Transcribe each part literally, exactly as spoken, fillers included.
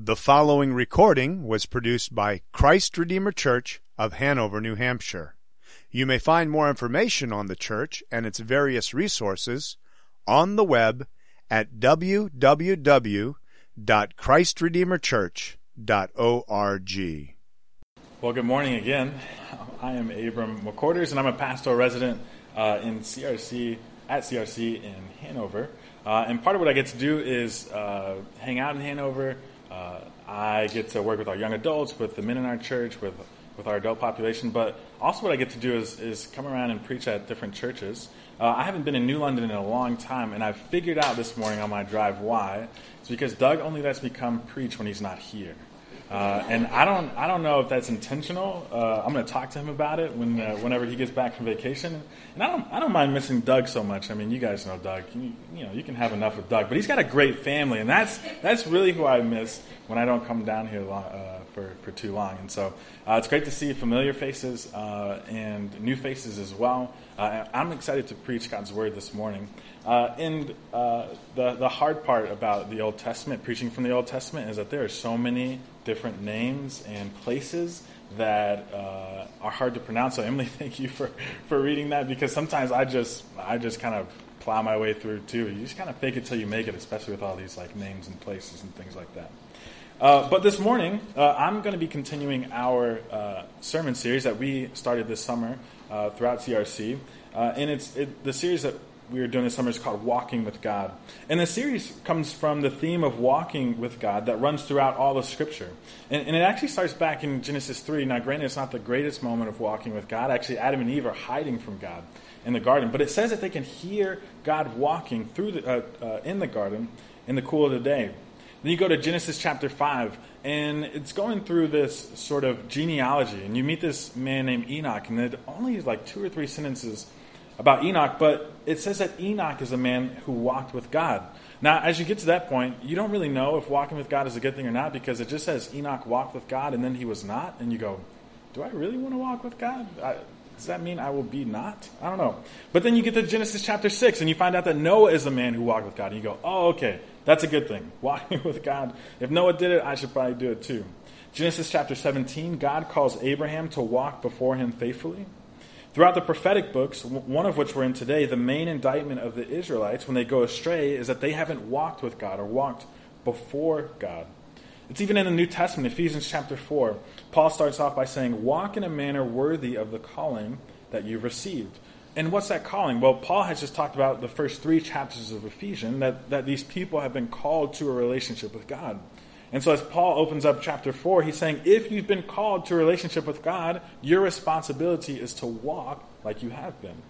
The following recording was produced by Christ Redeemer Church of Hanover, New Hampshire. You may find more information on the church and its various resources on the web at w w w dot christ redeemer church dot org. Well, good morning again. I am Abram McQuarters, and I'm a pastoral resident uh, in C R C, at C R C in Hanover. Uh, and part of what I get to do is uh, hang out in Hanover. Uh, I get to work with our young adults, with the men in our church, with with our adult population. But also what I get to do is, is come around and preach at different churches. Uh, I haven't been in New London in a long time, and I've figured out this morning on my drive why. It's because Doug only lets me come preach when he's not here. Uh, and I don't, I don't know if that's intentional. Uh, I'm going to talk to him about it when, uh, whenever he gets back from vacation. And I don't, I don't mind missing Doug so much. I mean, you guys know Doug. You, you know, you can have enough of Doug, but he's got a great family, and that's, that's really who I miss when I don't come down here long, uh, for, for too long. And so uh, it's great to see familiar faces uh, and new faces as well. Uh, I'm excited to preach God's word this morning. Uh, and uh, the the hard part about the Old Testament, preaching from the Old Testament, is that there are so many different names and places that uh, are hard to pronounce. So Emily, thank you for, for reading that, because sometimes I just I just kind of plow my way through too. You just kind of fake it till you make it, especially with all these like names and places and things like that. Uh, but this morning, uh, I'm going to be continuing our uh, sermon series that we started this summer uh, throughout C R C, uh, and it's it, the series that we are doing this summer is called Walking with God. And the series comes from the theme of walking with God that runs throughout all of Scripture. And, and it actually starts back in Genesis three. Now, granted, it's not the greatest moment of walking with God. Actually, Adam and Eve are hiding from God in the garden. But it says that they can hear God walking through the, uh, uh, in the garden in the cool of the day. Then you go to Genesis chapter five, and it's going through this sort of genealogy. And you meet this man named Enoch, and there's only like two or three sentences about Enoch, but it says that Enoch is a man who walked with God. Now, as you get to that point, you don't really know if walking with God is a good thing or not, because it just says Enoch walked with God, and then he was not. And you go, do I really want to walk with God? I, does that mean I will be not? I don't know. But then you get to Genesis chapter six, and you find out that Noah is a man who walked with God. And you go, oh, okay, that's a good thing. Walking with God. If Noah did it, I should probably do it too. Genesis chapter seventeen, God calls Abraham to walk before him faithfully. Throughout the prophetic books, one of which we're in today, the main indictment of the Israelites when they go astray is that they haven't walked with God or walked before God. It's even in the New Testament, Ephesians chapter four. Paul starts off by saying, walk in a manner worthy of the calling that you've received. And what's that calling? Well, Paul has just talked about the first three chapters of Ephesians, that, that these people have been called to a relationship with God. And so as Paul opens up chapter four, he's saying, if you've been called to a relationship with God, your responsibility is to walk like you have been.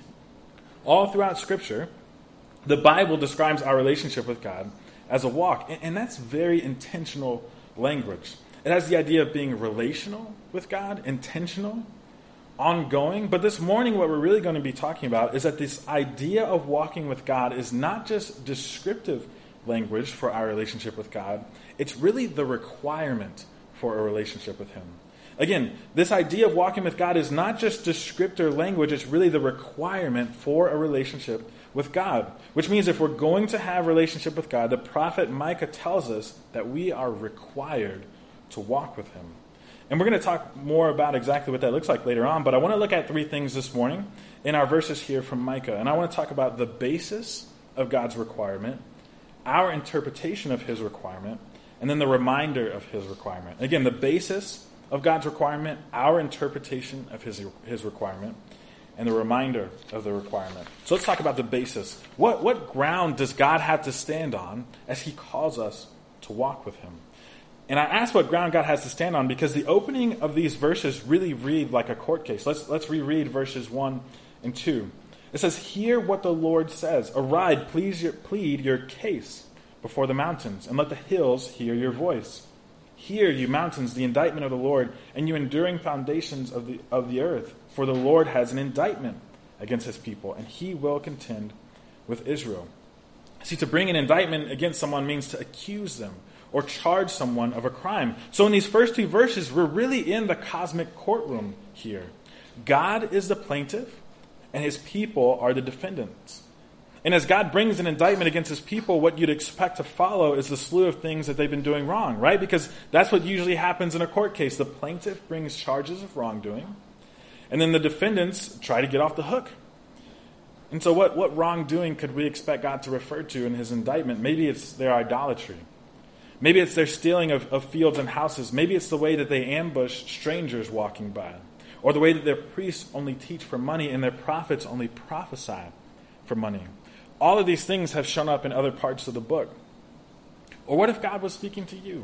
All throughout Scripture, the Bible describes our relationship with God as a walk. And that's very intentional language. It has the idea of being relational with God, intentional, ongoing. But this morning, what we're really going to be talking about is that this idea of walking with God is not just descriptive language for our relationship with God. It's really the requirement for a relationship with Him. Again, this idea of walking with God is not just descriptor language, it's really the requirement for a relationship with God. Which means if we're going to have a relationship with God, the prophet Micah tells us that we are required to walk with Him. And we're going to talk more about exactly what that looks like later on, but I want to look at three things this morning in our verses here from Micah. And I want to talk about the basis of God's requirement, our interpretation of His requirement, and then the reminder of His requirement. Again, the basis of God's requirement, our interpretation of His, his requirement, and the reminder of the requirement. So let's talk about the basis. What, what ground does God have to stand on as He calls us to walk with Him? And I ask what ground God has to stand on because the opening of these verses really read like a court case. Let's, let's reread verses one and two. It says, hear what the Lord says. Arise, please your, plead your case before the mountains, and let the hills hear your voice. Hear, you mountains, the indictment of the Lord, and you enduring foundations of the of the earth. For the Lord has an indictment against His people, and He will contend with Israel. See, to bring an indictment against someone means to accuse them or charge someone of a crime. So in these first two verses, we're really in the cosmic courtroom here. God is the plaintiff, and His people are the defendants. And as God brings an indictment against his people, what you'd expect to follow is the slew of things that they've been doing wrong, right? Because that's what usually happens in a court case. The plaintiff brings charges of wrongdoing, and then the defendants try to get off the hook. And so what, what wrongdoing could we expect God to refer to in his indictment? Maybe it's their idolatry. Maybe it's their stealing of, of fields and houses. Maybe it's the way that they ambush strangers walking by. Or the way that their priests only teach for money and their prophets only prophesy for money. All of these things have shown up in other parts of the book. Or what if God was speaking to you?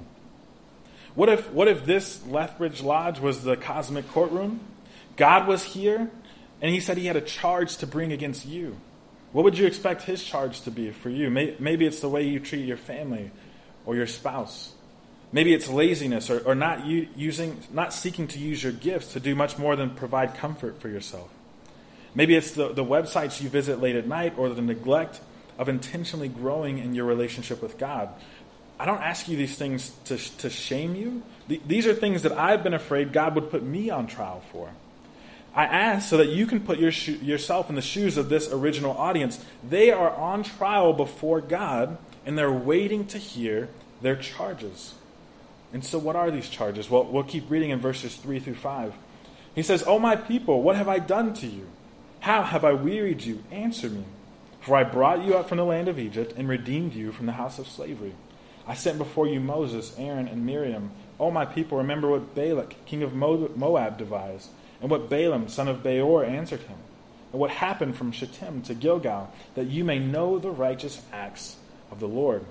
What if, what if this Lethbridge Lodge was the cosmic courtroom? God was here, and he said he had a charge to bring against you. What would you expect his charge to be for you? Maybe it's the way you treat your family or your spouse. Maybe it's laziness or, or not using, not seeking to use your gifts to do much more than provide comfort for yourself. Maybe it's the, the websites you visit late at night or the neglect of intentionally growing in your relationship with God. I don't ask you these things to, to shame you. These are things that I've been afraid God would put me on trial for. I ask so that you can put your sho- yourself in the shoes of this original audience. They are on trial before God, and they're waiting to hear their charges. And so what are these charges? Well, we'll keep reading in verses three through five. He says, "O my people, what have I done to you? How have I wearied you? Answer me. For I brought you up from the land of Egypt and redeemed you from the house of slavery. I sent before you Moses, Aaron, and Miriam. O my people, remember what Balak, king of Moab, devised, and what Balaam, son of Beor, answered him, and what happened from Shittim to Gilgal, that you may know the righteous acts of the Lord."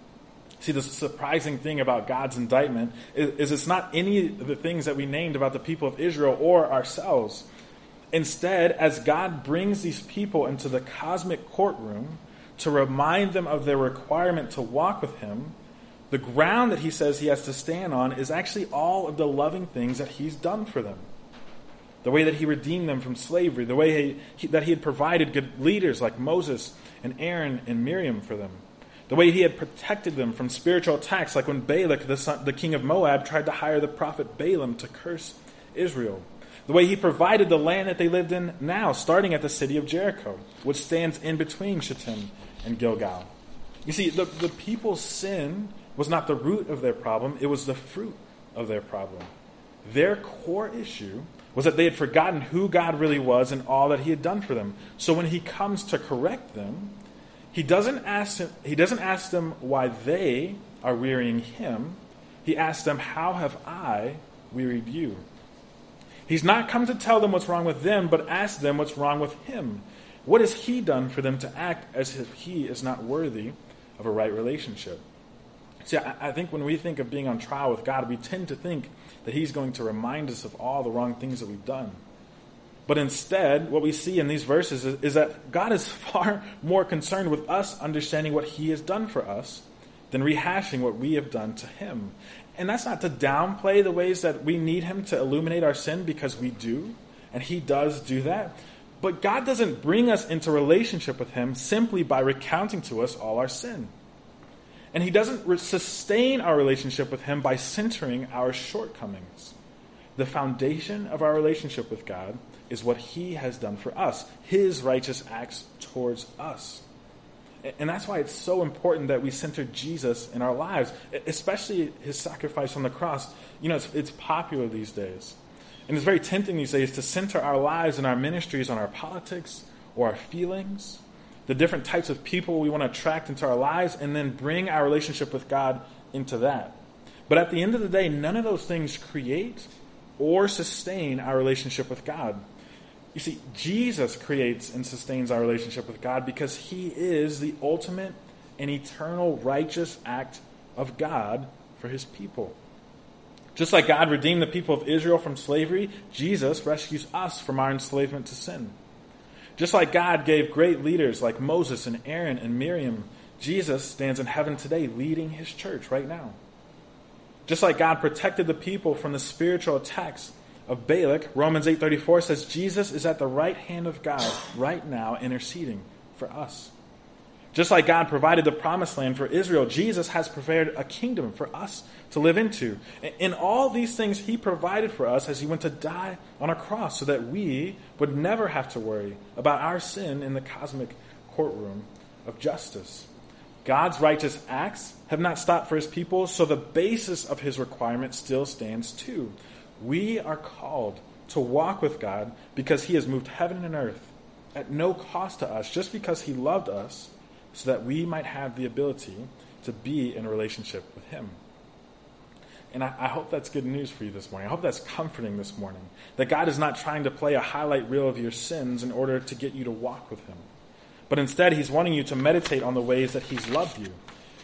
See, the surprising thing about God's indictment is, is it's not any of the things that we named about the people of Israel or ourselves. Instead, as God brings these people into the cosmic courtroom to remind them of their requirement to walk with him, the ground that he says he has to stand on is actually all of the loving things that he's done for them. The way that he redeemed them from slavery, the way he, he, that he had provided good leaders like Moses and Aaron and Miriam for them. The way he had protected them from spiritual attacks, like when Balak, the, son, the king of Moab, tried to hire the prophet Balaam to curse Israel. The way he provided the land that they lived in now, starting at the city of Jericho, which stands in between Shittim and Gilgal. You see, the, the people's sin was not the root of their problem, it was the fruit of their problem. Their core issue was that they had forgotten who God really was and all that he had done for them. So when he comes to correct them, he doesn't ask them, he doesn't ask them why they are wearying him. He asks them, how have I wearied you? He's not come to tell them what's wrong with them, but ask them what's wrong with him. What has he done for them to act as if he is not worthy of a right relationship? See, I, I think when we think of being on trial with God, we tend to think that he's going to remind us of all the wrong things that we've done. But instead, what we see in these verses is, is that God is far more concerned with us understanding what he has done for us than rehashing what we have done to him. And that's not to downplay the ways that we need him to illuminate our sin, because we do, and he does do that. But God doesn't bring us into relationship with him simply by recounting to us all our sin. And he doesn't re- sustain our relationship with him by centering our shortcomings. The foundation of our relationship with God is what he has done for us, his righteous acts towards us. And that's why it's so important that we center Jesus in our lives, especially his sacrifice on the cross. You know, it's, it's popular these days. And it's very tempting these days to center our lives and our ministries on our politics or our feelings, the different types of people we want to attract into our lives, and then bring our relationship with God into that. But at the end of the day, none of those things create or sustain our relationship with God. You see, Jesus creates and sustains our relationship with God because he is the ultimate and eternal righteous act of God for his people. Just like God redeemed the people of Israel from slavery, Jesus rescues us from our enslavement to sin. Just like God gave great leaders like Moses and Aaron and Miriam, Jesus stands in heaven today leading his church right now. Just like God protected the people from the spiritual attacks of Balak, Romans eight thirty-four says Jesus is at the right hand of God right now interceding for us. Just like God provided the promised land for Israel, Jesus has prepared a kingdom for us to live into. In all these things he provided for us as he went to die on a cross so that we would never have to worry about our sin in the cosmic courtroom of justice. God's righteous acts have not stopped for his people, so the basis of his requirement still stands too. We are called to walk with God because he has moved heaven and earth at no cost to us, just because he loved us, so that we might have the ability to be in a relationship with him. And I, I hope that's good news for you this morning. I hope that's comforting this morning, that God is not trying to play a highlight reel of your sins in order to get you to walk with him. But instead, he's wanting you to meditate on the ways that he's loved you.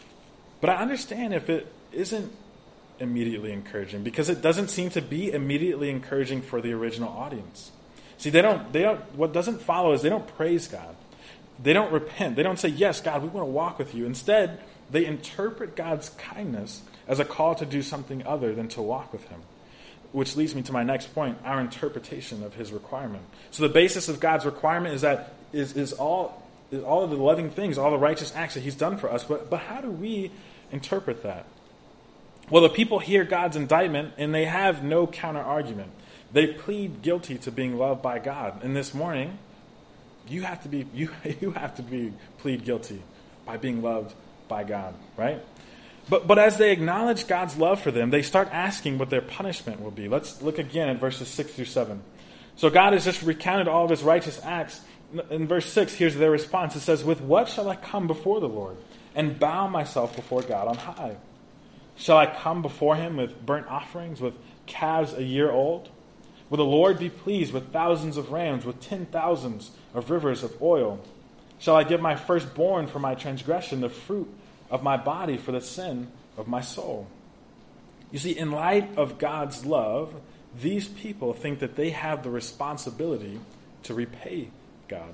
But I understand if it isn't immediately encouraging, because it doesn't seem to be immediately encouraging for the original audience. See, they don't, they don't, what doesn't follow is they don't praise God. They don't repent. They don't say, yes, God, we want to walk with you. Instead, they interpret God's kindness as a call to do something other than to walk with him. Which leads me to my next point, our interpretation of his requirement. So the basis of God's requirement is that is, is all is all of the loving things, all the righteous acts that he's done for us. But but how do we interpret that? Well, the people hear God's indictment and they have no counter argument. They plead guilty to being loved by God. And this morning, you have to be you you have to be plead guilty by being loved by God, right? But but as they acknowledge God's love for them, they start asking what their punishment will be. Let's look again at verses six through seven. So God has just recounted all of his righteous acts. In verse six, here's their response. It says, "With what shall I come before the Lord and bow myself before God on high? Shall I come before him with burnt offerings, with calves a year old? Will the Lord be pleased with thousands of rams, with ten thousands of rivers of oil? Shall I give my firstborn for my transgression, the fruit of my body for the sin of my soul?" You see, in light of God's love, these people think that they have the responsibility to repay God.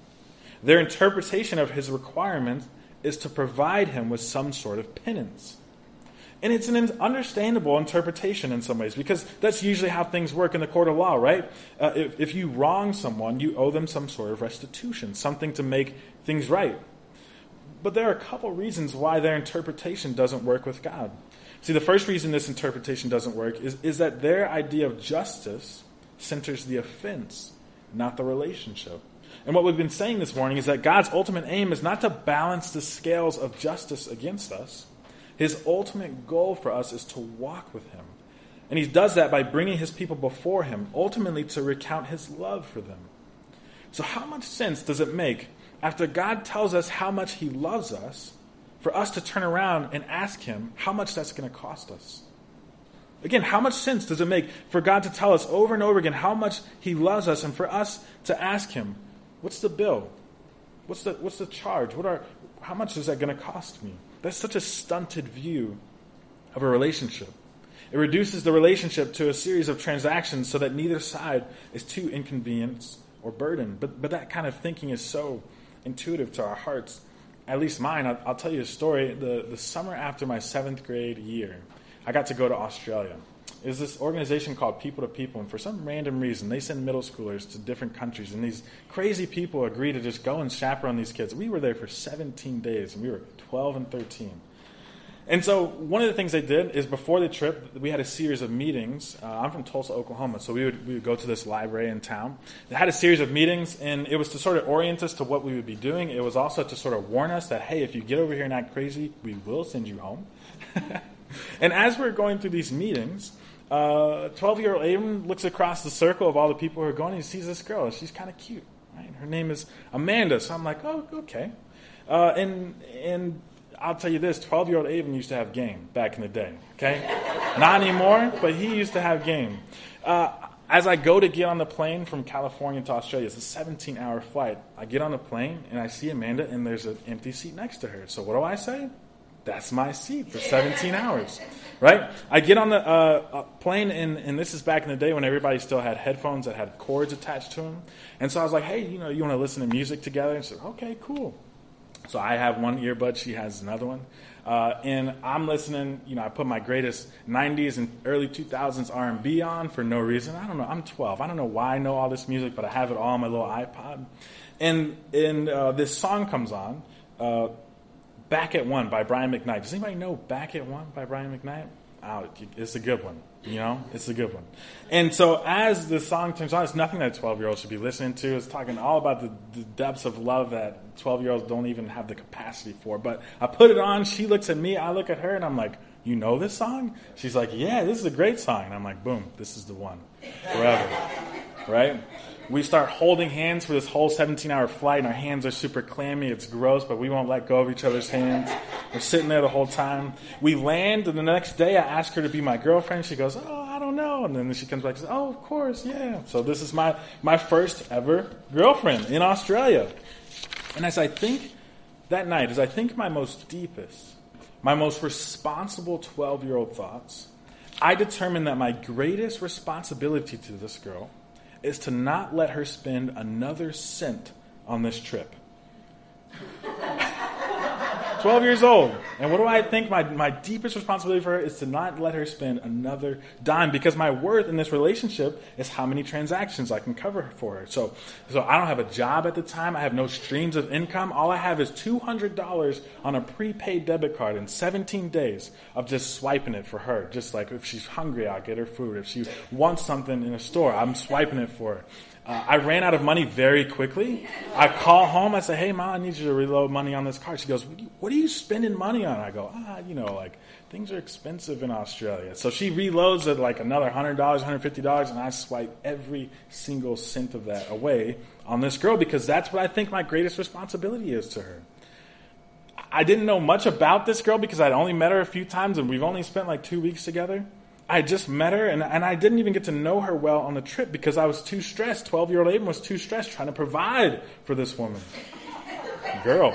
Their interpretation of his requirement is to provide him with some sort of penance. And it's an understandable interpretation in some ways, because that's usually how things work in the court of law, right? Uh, if, if you wrong someone, you owe them some sort of restitution, something to make things right. But there are a couple reasons why their interpretation doesn't work with God. See, the first reason this interpretation doesn't work is, is that their idea of justice centers the offense, not the relationship. And what we've been saying this morning is that God's ultimate aim is not to balance the scales of justice against us. His ultimate goal for us is to walk with him. And he does that by bringing his people before him, ultimately to recount his love for them. So how much sense does it make, after God tells us how much he loves us, for us to turn around and ask him how much that's going to cost us? Again, how much sense does it make for God to tell us over and over again how much he loves us, and for us to ask him, what's the bill? What's the what's the charge? What are how much is that going to cost me? That's such a stunted view of a relationship. It reduces the relationship to a series of transactions so that neither side is too inconvenienced or burdened. But but that kind of thinking is so intuitive to our hearts. At least mine. I'll, I'll tell you a story. The, the summer after my seventh grade year, I got to go to Australia. It was this organization called People to People, and for some random reason, they send middle schoolers to different countries, and these crazy people agree to just go and chaperone these kids. We were there for seventeen days, and we were twelve and thirteen. And so one of the things they did is before the trip, we had a series of meetings. Uh, I'm from Tulsa, Oklahoma, so we would we would go to this library in town. They had a series of meetings, and it was to sort of orient us to what we would be doing. It was also to sort of warn us that, hey, if you get over here and act crazy, we will send you home. And as we're going through these meetings, uh, twelve-year-old Abram looks across the circle of all the people who are going, and he sees this girl. She's kind of cute, right? Her name is Amanda. So I'm like, oh, okay. Uh, and and I'll tell you this, twelve-year-old Abram used to have game back in the day, okay? Not anymore, but he used to have game. Uh, as I go to get on the plane from California to Australia, it's a seventeen-hour flight. I get on the plane, and I see Amanda, and there's an empty seat next to her. So what do I say? That's my seat for seventeen hours, right? I get on the uh, plane, and, and this is back in the day when everybody still had headphones that had cords attached to them. And so I was like, hey, you know, you want to listen to music together? And she said, okay, cool. So I have one earbud, she has another one. Uh, and I'm listening, you know, I put my greatest nineties and early two thousands R and B on for no reason. I don't know, I'm twelve. I don't know why I know all this music, but I have it all on my little iPod. And, and uh, this song comes on, uh, Back at One by Brian McKnight. Does anybody know Back at One by Brian McKnight? out. It's a good one. You know, it's a good one. And so as the song turns on, it's nothing that a twelve-year-old should be listening to. It's talking all about the, the depths of love that twelve-year-olds don't even have the capacity for. But I put it on. She looks at me. I look at her, and I'm like, you know this song? She's like, yeah, this is a great song. And I'm like, boom, this is the one. Forever. Right? We start holding hands for this whole seventeen-hour flight, and our hands are super clammy. It's gross, but we won't let go of each other's hands. We're sitting there the whole time. We land, and the next day I ask her to be my girlfriend. She goes, oh, I don't know. And then she comes back and says, oh, of course, yeah. So this is my, my first ever girlfriend in Australia. And as I think that night, as I think my most deepest, my most responsible twelve-year-old thoughts, I determined that my greatest responsibility to this girl is to not let her spend another cent on this trip. twelve years old. And what do I think my, my deepest responsibility for her is to not let her spend another dime, because my worth in this relationship is how many transactions I can cover for her. So, so I don't have a job at the time. I have no streams of income. All I have is two hundred dollars on a prepaid debit card in seventeen days of just swiping it for her. Just like if she's hungry, I'll get her food. If she wants something in a store, I'm swiping it for her. Uh, I ran out of money very quickly. I call home. I say, hey, Mom, I need you to reload money on this card. She goes, what are you spending money on? I go, ah, you know, like, things are expensive in Australia. So she reloads at like another one hundred dollars, one hundred fifty dollars, and I swipe every single cent of that away on this girl, because that's what I think my greatest responsibility is to her. I didn't know much about this girl because I'd only met her a few times, and we've only spent like two weeks together. I just met her, and, and I didn't even get to know her well on the trip because I was too stressed. twelve-year-old Abram was too stressed trying to provide for this woman. Girl.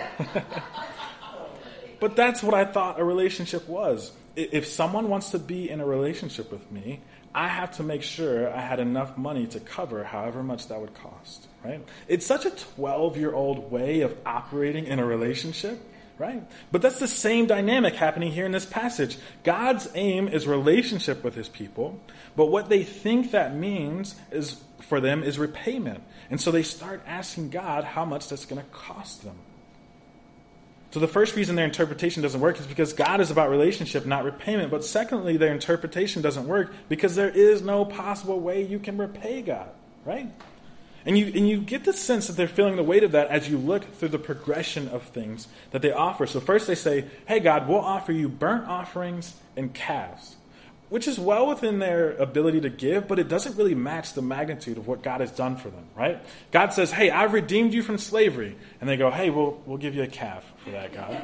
But that's what I thought a relationship was. If someone wants to be in a relationship with me, I have to make sure I had enough money to cover however much that would cost, right? It's such a twelve-year-old way of operating in a relationship. Right? But that's the same dynamic happening here in this passage. God's aim is relationship with his people, but what they think that means is for them is repayment. And so they start asking God how much that's going to cost them. So the first reason their interpretation doesn't work is because God is about relationship, not repayment. But secondly, their interpretation doesn't work because there is no possible way you can repay God, right? And you and you get the sense that they're feeling the weight of that as you look through the progression of things that they offer. So first they say, hey, God, we'll offer you burnt offerings and calves, which is well within their ability to give, but it doesn't really match the magnitude of what God has done for them, right? God says, hey, I've redeemed you from slavery. And they go, hey, we'll, we'll give you a calf for that, God.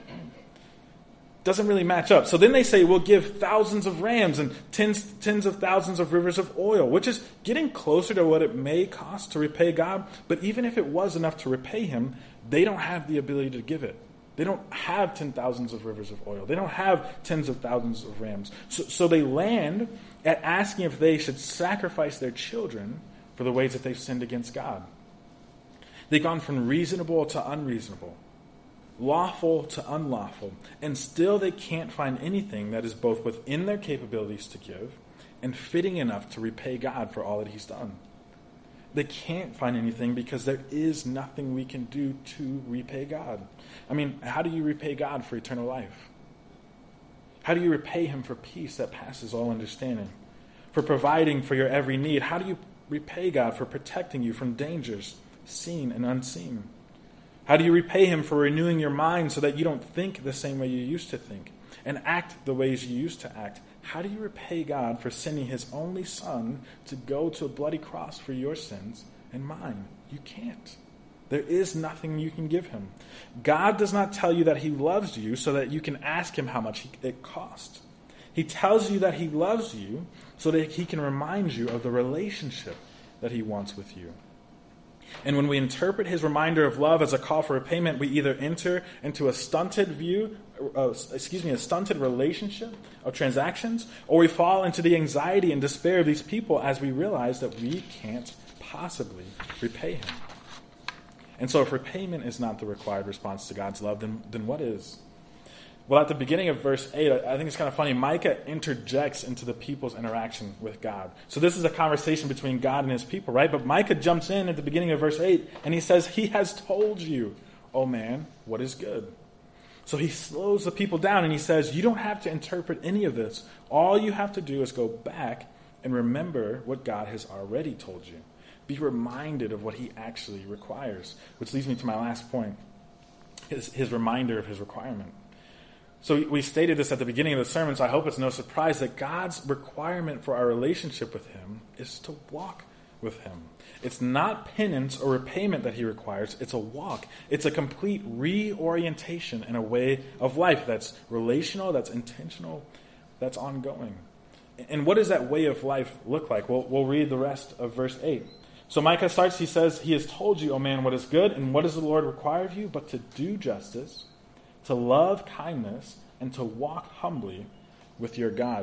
Doesn't really match up. So then they say, we'll give thousands of rams and tens, tens of thousands of rivers of oil, which is getting closer to what it may cost to repay God. But even if it was enough to repay him, they don't have the ability to give it. They don't have ten thousands of rivers of oil. They don't have tens of thousands of rams. So, so they land at asking if they should sacrifice their children for the ways that they've sinned against God. They've gone from reasonable to unreasonable, lawful to unlawful, and still they can't find anything that is both within their capabilities to give and fitting enough to repay God for all that he's done. They can't find anything because there is nothing we can do to repay God. I mean, how do you repay God for eternal life? How do you repay him for peace that passes all understanding? For providing for your every need? How do you repay God for protecting you from dangers, seen and unseen? How do you repay him for renewing your mind so that you don't think the same way you used to think and act the ways you used to act? How do you repay God for sending his only son to go to a bloody cross for your sins and mine? You can't. There is nothing you can give him. God does not tell you that he loves you so that you can ask him how much it cost. He tells you that he loves you so that he can remind you of the relationship that he wants with you. And when we interpret his reminder of love as a call for repayment, we either enter into a stunted view, uh, excuse me, a stunted relationship of transactions, or we fall into the anxiety and despair of these people as we realize that we can't possibly repay him. And so if repayment is not the required response to God's love, then, then what is? Well, at the beginning of verse eight, I think it's kind of funny. Micah interjects into the people's interaction with God. So this is a conversation between God and his people, right? But Micah jumps in at the beginning of verse eight, and he says, he has told you, oh man, what is good. So he slows the people down and he says, you don't have to interpret any of this. All you have to do is go back and remember what God has already told you. Be reminded of what he actually requires, which leads me to my last point, his, his reminder of his requirement. So we stated this at the beginning of the sermon, so I hope it's no surprise that God's requirement for our relationship with him is to walk with him. It's not penance or repayment that he requires. It's a walk. It's a complete reorientation in a way of life that's relational, that's intentional, that's ongoing. And what does that way of life look like? Well, we'll read the rest of verse eight. So Micah starts, he says, he has told you, O man, what is good, and what does the Lord require of you? But to do justice, to love kindness, and to walk humbly with your God.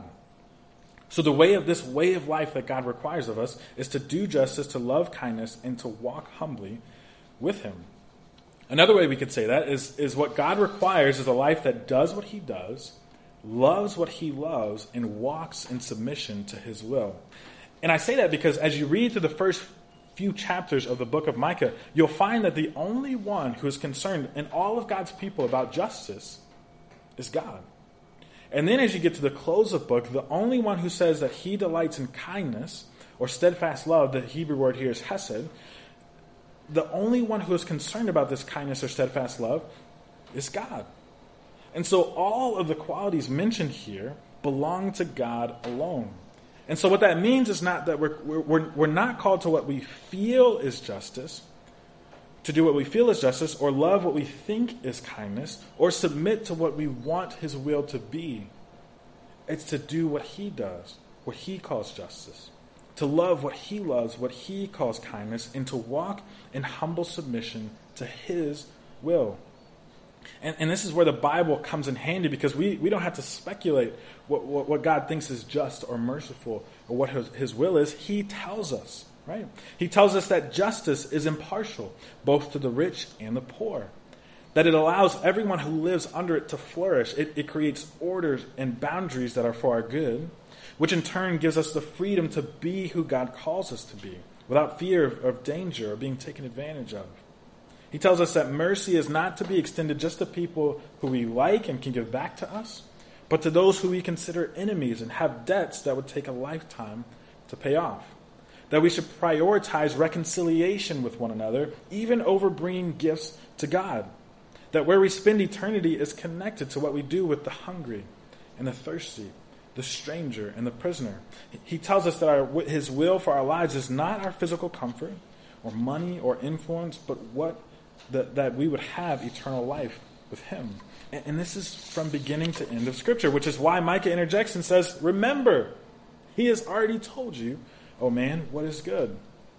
So the way of this way of life that God requires of us is to do justice, to love kindness, and to walk humbly with him. Another way we could say that is, is what God requires is a life that does what he does, loves what he loves, and walks in submission to his will. And I say that because as you read through the first few chapters of the book of Micah, you'll find that the only one who is concerned in all of God's people about justice is God. And then as you get to the close of the book, the only one who says that he delights in kindness or steadfast love, the Hebrew word here is hesed, the only one who is concerned about this kindness or steadfast love is God. And so all of the qualities mentioned here belong to God alone. And so what that means is not that we're, we're, we're not called to what we feel is justice, to do what we feel is justice, or love what we think is kindness, or submit to what we want his will to be. It's to do what he does, what he calls justice, to love what he loves, what he calls kindness, and to walk in humble submission to his will. And, and this is where the Bible comes in handy, because we, we don't have to speculate what, what, what God thinks is just or merciful or what his, his will is. He tells us, right? He tells us that justice is impartial, both to the rich and the poor, that it allows everyone who lives under it to flourish. It, it creates orders and boundaries that are for our good, which in turn gives us the freedom to be who God calls us to be, without fear of, of danger or being taken advantage of. He tells us that mercy is not to be extended just to people who we like and can give back to us, but to those who we consider enemies and have debts that would take a lifetime to pay off. That we should prioritize reconciliation with one another, even over bringing gifts to God. That where we spend eternity is connected to what we do with the hungry and the thirsty, the stranger and the prisoner. He tells us that our, his will for our lives is not our physical comfort or money or influence, but what That, that we would have eternal life with him. And, and this is from beginning to end of Scripture, which is why Micah interjects and says, remember, he has already told you, oh man, what is good.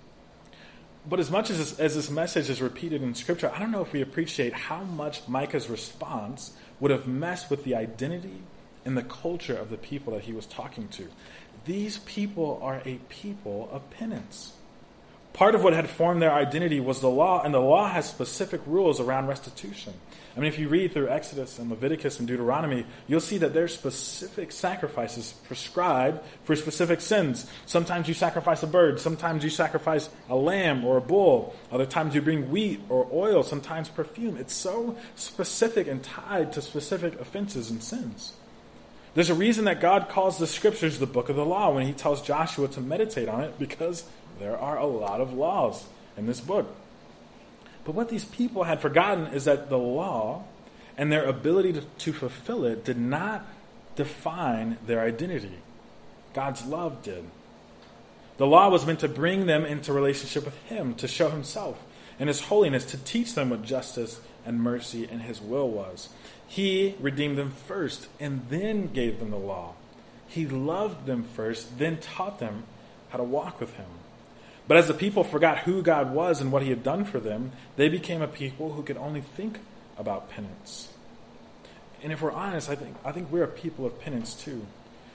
But as much as this, as this message is repeated in Scripture, I don't know if we appreciate how much Micah's response would have messed with the identity and the culture of the people that he was talking to. These people are a people of penance. Part of what had formed their identity was the law, and the law has specific rules around restitution. I mean, if you read through Exodus and Leviticus and Deuteronomy, you'll see that there's specific sacrifices prescribed for specific sins. Sometimes you sacrifice a bird. Sometimes you sacrifice a lamb or a bull. Other times you bring wheat or oil, sometimes perfume. It's so specific and tied to specific offenses and sins. There's a reason that God calls the Scriptures the book of the law when he tells Joshua to meditate on it, because there are a lot of laws in this book. But what these people had forgotten is that the law and their ability to, to fulfill it did not define their identity. God's love did. The law was meant to bring them into relationship with him, to show himself and his holiness, to teach them what justice and mercy and his will was. He redeemed them first and then gave them the law. He loved them first, then taught them how to walk with him. But as the people forgot who God was and what he had done for them, they became a people who could only think about penance. And if we're honest, I think I think we're a people of penance too.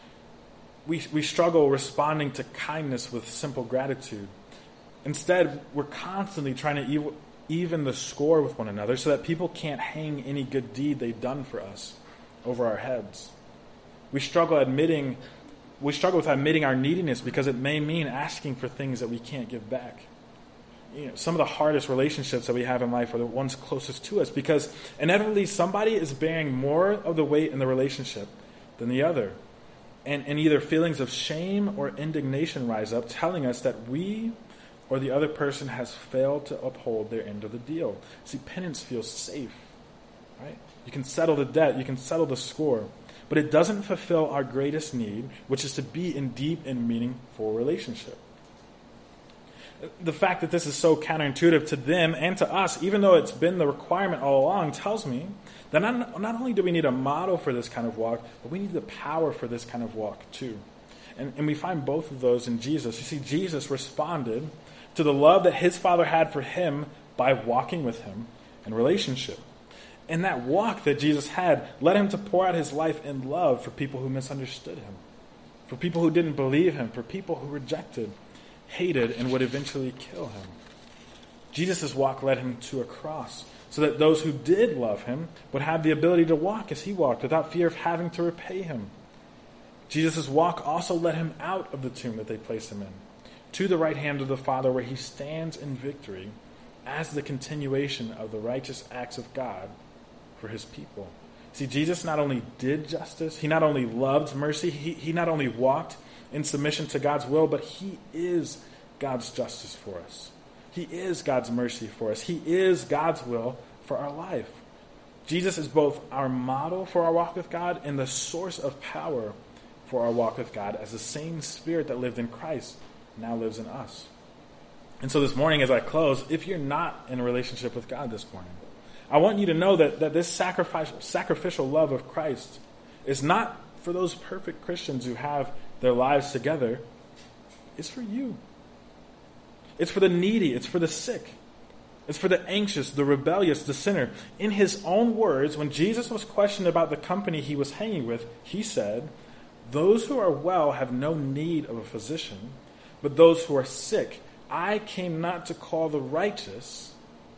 We we struggle responding to kindness with simple gratitude. Instead, we're constantly trying to even the score with one another so that people can't hang any good deed they've done for us over our heads. We struggle admitting We struggle with admitting our neediness because it may mean asking for things that we can't give back. you know, some of the hardest relationships that we have in life are the ones closest to us, because inevitably somebody is bearing more of the weight in the relationship than the other. And, and either feelings of shame or indignation rise up, telling us that we or the other person has failed to uphold their end of the deal. See, penance feels safe, right? You can settle the debt, you can settle the score, but it doesn't fulfill our greatest need, which is to be in deep and meaningful relationship. The fact that this is so counterintuitive to them and to us, even though it's been the requirement all along, tells me that not, not only do we need a model for this kind of walk, but we need the power for this kind of walk too. And, and we find both of those in Jesus. You see, Jesus responded to the love that his Father had for him by walking with him in relationship. And that walk that Jesus had led him to pour out his life in love for people who misunderstood him, for people who didn't believe him, for people who rejected, hated, and would eventually kill him. Jesus' walk led him to a cross so that those who did love him would have the ability to walk as he walked without fear of having to repay him. Jesus' walk also led him out of the tomb that they placed him in, to the right hand of the Father, where he stands in victory as the continuation of the righteous acts of God for his people. See, Jesus not only did justice, he not only loved mercy, he, he not only walked in submission to God's will, but he is God's justice for us. He is God's mercy for us. He is God's will for our life. Jesus is both our model for our walk with God and the source of power for our walk with God, as the same Spirit that lived in Christ now lives in us. And so this morning, as I close, if you're not in a relationship with God this morning, I want you to know that, that this sacrifice, sacrificial love of Christ is not for those perfect Christians who have their lives together. It's for you. It's for the needy. It's for the sick. It's for the anxious, the rebellious, the sinner. In his own words, when Jesus was questioned about the company he was hanging with, he said, "Those who are well have no need of a physician, but those who are sick. I came not to call the righteous,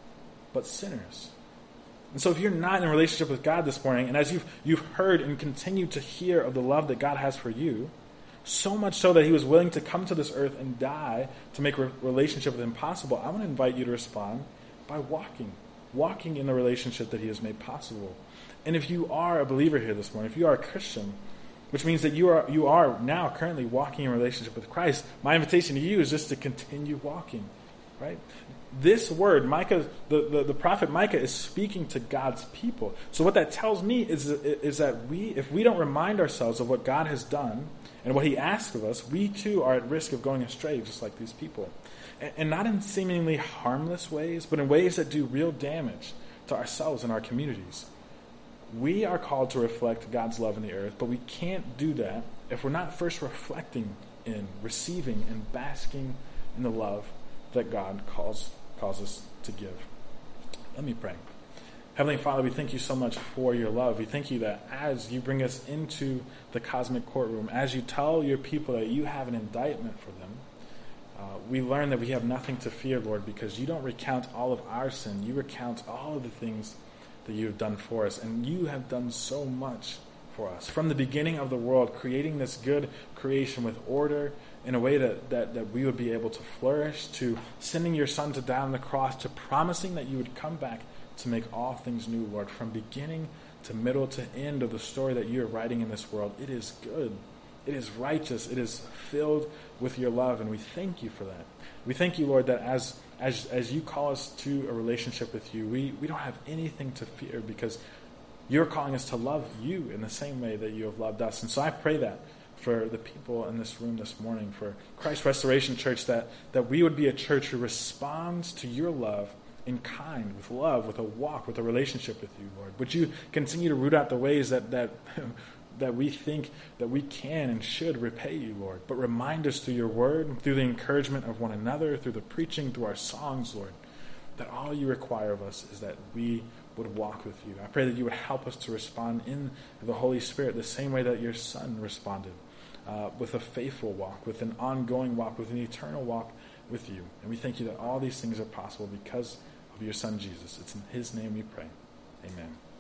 but sinners." And so if you're not in a relationship with God this morning, and as you've, you've heard and continue to hear of the love that God has for you, so much so that he was willing to come to this earth and die to make a relationship with him possible, I want to invite you to respond by walking, walking in the relationship that he has made possible. And if you are a believer here this morning, if you are a Christian, which means that you are you are now currently walking in a relationship with Christ, my invitation to you is just to continue walking, right? This word, Micah, the, the, the prophet Micah is speaking to God's people. So what that tells me is, is that we, if we don't remind ourselves of what God has done and what he asks of us, we too are at risk of going astray, just like these people. And, and not in seemingly harmless ways, but in ways that do real damage to ourselves and our communities. We are called to reflect God's love in the earth, but we can't do that if we're not first reflecting in, receiving, and basking in the love that God calls calls us to give. Let me pray. Heavenly Father, we thank you so much for your love. We thank you that as you bring us into the cosmic courtroom, as you tell your people that you have an indictment for them, uh, we learn that we have nothing to fear, Lord, because you don't recount all of our sin. You recount all of the things that you have done for us, and you have done so much for us. From the beginning of the world, creating this good creation with order in a way that, that, that we would be able to flourish, to sending your Son to die on the cross, to promising that you would come back to make all things new, Lord. From beginning to middle to end of the story that you are writing in this world, it is good. It is righteous. It is filled with your love, and we thank you for that. We thank you, Lord, that as as as you call us to a relationship with you, we, we don't have anything to fear because you're calling us to love you in the same way that you have loved us. And so I pray that for the people in this room this morning, for Christ Restoration Church, that, that we would be a church who responds to your love in kind, with love, with a walk, with a relationship with you, Lord. Would you continue to root out the ways that that that we think that we can and should repay you, Lord, but remind us through your word, through the encouragement of one another, through the preaching, through our songs, Lord, that all you require of us is that we would walk with you. I pray that you would help us to respond in the Holy Spirit the same way that your Son responded, uh, with a faithful walk, with an ongoing walk, with an eternal walk with you. And we thank you that all these things are possible because of your Son, Jesus. It's in his name we pray. Amen.